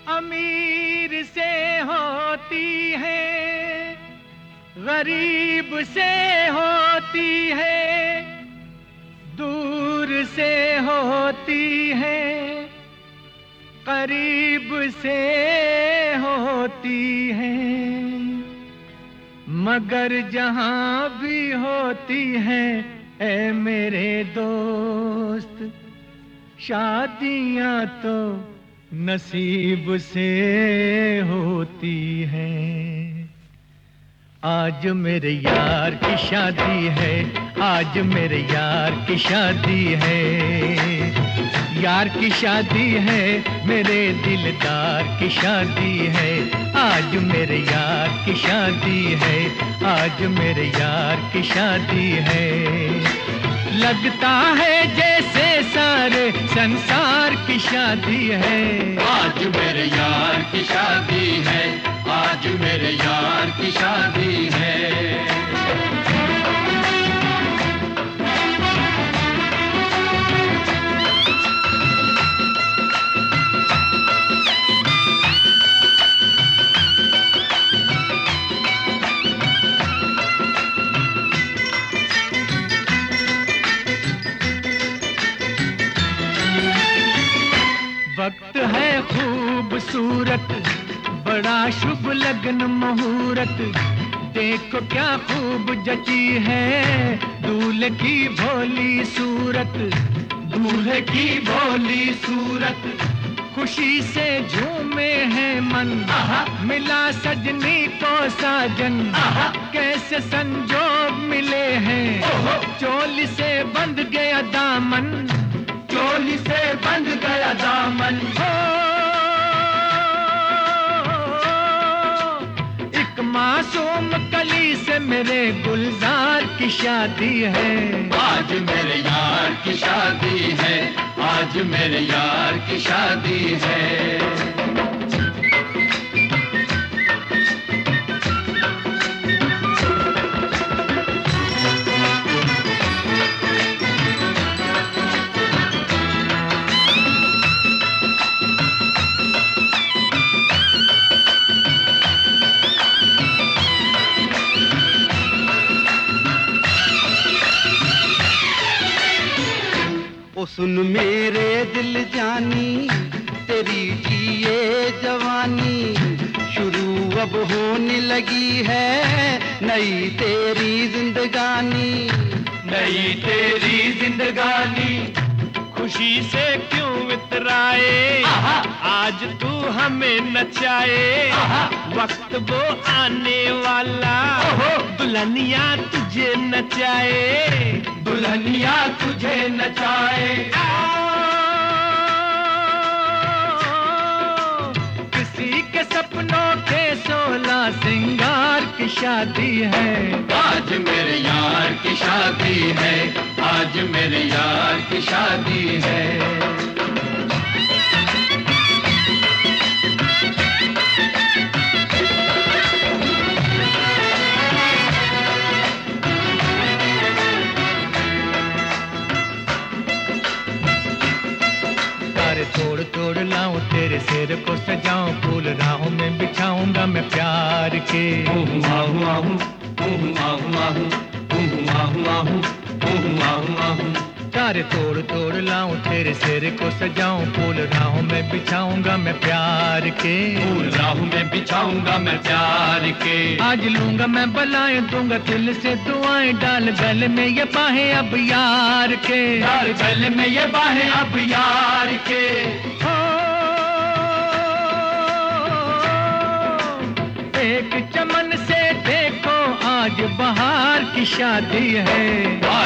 अमीर से होती है, गरीब से होती है, दूर से होती है, करीब से होती है, मगर जहां भी होती है ऐ मेरे दोस्त, शादियां तो नसीब से होती हैं। आज मेरे यार की शादी है, आज मेरे यार की शादी है, यार की शादी है, मेरे दिलदार की शादी है, आज मेरे यार की शादी है, आज मेरे यार की शादी है। लगता है जैसे सारे संसार की शादी है, आज मेरे यार की शादी है, आज मेरे यार की शादी है। वक्त है खूबसूरत, बड़ा शुभ लगन मुहूर्त, देखो क्या खूब जची है दूल्हे की भोली सूरत, दूल्हे की भोली सूरत, खुशी से झूमे हैं मन, मिला सजनी को साजन, कैसे संजोग मिले हैं, चोली से बंध गया दामन, चोली से बंध गया दामन, एक मासूम कली से मेरे गुलजार की शादी है। आज मेरे यार की शादी है, आज मेरे यार की शादी है। सुन मेरे दिल जानी, तेरी जिए जवानी, शुरू अब होने लगी है नई तेरी जिंदगानी, नई तेरी जिंदगानी, खुशी से क्यों इतराए, आज तू हमें नचाए, वक्त वो आने वाला, दुल्हनिया तुझे नचाए, दुल्हनिया तुझे नचाए। किसी के सपनों के 16 सिंगार की शादी है, आज मेरे यार की शादी है, आज मेरे यार की शादी है। तोड़ तोड़ लाऊं तेरे सिर को सजाऊं, फूल राहों में बिछाऊंगा मैं प्यार के, आहू आहू आहू आहू आहू आहू आहू आहू आहू आहू। तारे तोड़ तोड़ लाऊं तेरे सिर को सजाऊं, फूल राहों में बिछाऊंगा मैं प्यार के, फूल राहों में बिछाऊंगा मैं प्यार के। आज लूंगा मैं बलाएं, दूंगा दिल से दुआएं, डाल गले में ये बाहें अब यार के, डाल गले में ये बाहें अब यार के। एक चमन से देखो आज बहार की शादी है,